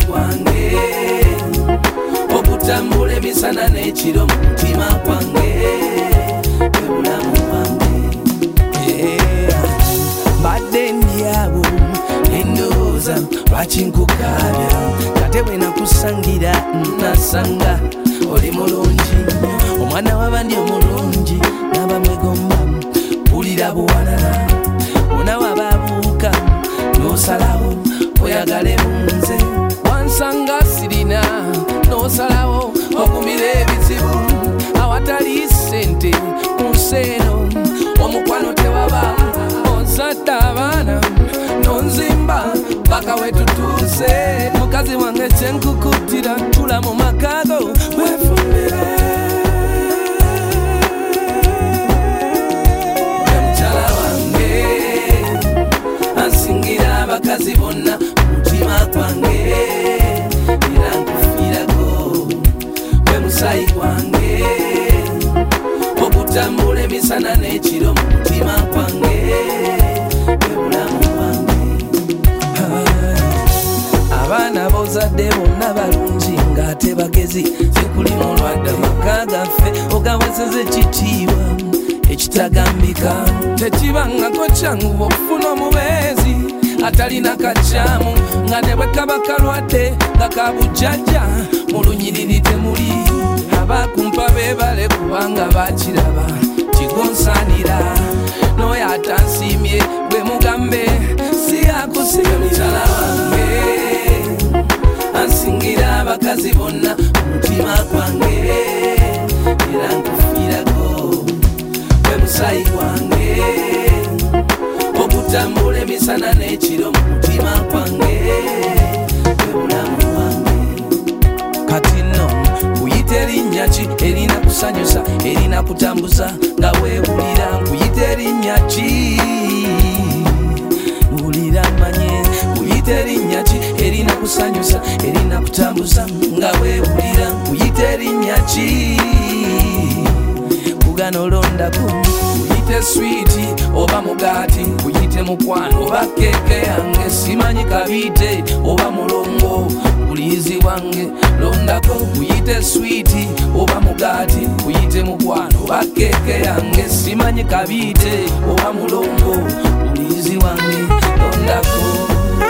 gwange okutambula emisana n'ekiro mu mutima gwange bwe bulamu bwange. Mbadde ndyawo endowooza lwaki nkukabya kate bwe nakusangira nasanga oli mulungi omwana w'abandi omulungi n'abamwegomba mpulira buwanana bona wababuuka n'osalawo oyagale munze wansanga sirina n'osalawo okumira ebizibu awatali ssente ku nsi eno omukwano tewaba onsadde abaana nonzimba paka wetutuuse mukazi wange kyenkukutira tula mu makago wefumbire mukyala wange ansingira abakazi bonna mutima gwange era nkufiirako bwe musayi gwange okutambula emisana n'ekiro mu mutima gwange bwe bulamu bwange. Abaana bozadde bonna balungi ng'ate bagezi zikuli mulwadde amaka gaffe ogawezeze ekitiibwa ekitagambika tekibangako kyangu okufuna omubeezi atalina kacyamu nga ne bwe kaba kalwadde nga kabujjajja mu lunyiriri temuli abakumpa beebale kubanga bakiraba kigonsaanira n'oyo atansiimye bwe mugambe si akusiga mukyala wange ansingira abakazi bonna mutima gwange era nkufiirako bwe musayi gwange okutambula emisana n'ekiro mu mutima gwange bwe bulamu bwange. Kati nno nkuyita erinnya ki erina kusanyusa erina kutambuza nga weewulira nkuyita erinnya ki wulira manye nkuyita erinnya ki erina kusanyusa erina kutambuza nga weewulira nkuyita erinnya ki kugano londako kuyite switi oba mugaati kuyite mukwano oba keeke yange simanyi kabiite oba mulongo buliizi wange londako kuyite switi oba mugaati kuyite mukwano oba keeke yange simanyi kabiite oba mulongo buliizi wange londako.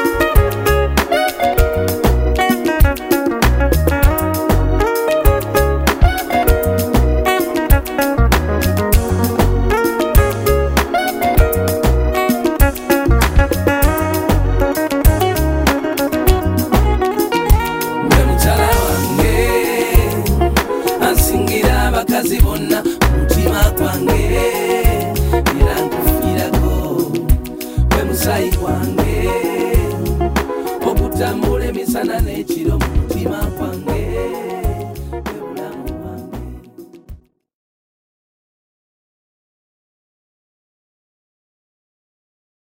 Abakazi bonna mutima gwange era nkufiirako bwe musayi gwange okutambula emisana n'ekiro mu mutima gwange.